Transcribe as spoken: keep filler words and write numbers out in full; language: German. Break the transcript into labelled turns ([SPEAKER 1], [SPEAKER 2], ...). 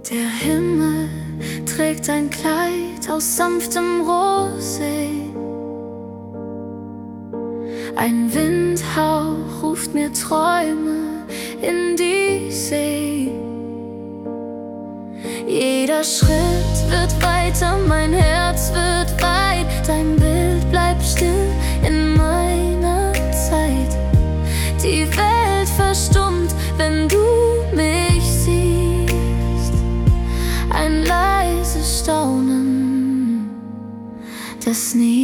[SPEAKER 1] Der Himmel trägt ein Kleid aus sanftem Rosé. Ein Windhauch ruft mir Träume in die See. Jeder Schritt wird weiter, mein Herz wird weit. Dein Bild bleibt still in meiner Zeit. Die Welt verstummt, wenn du mich siehst. Ein leises Staunen, das nie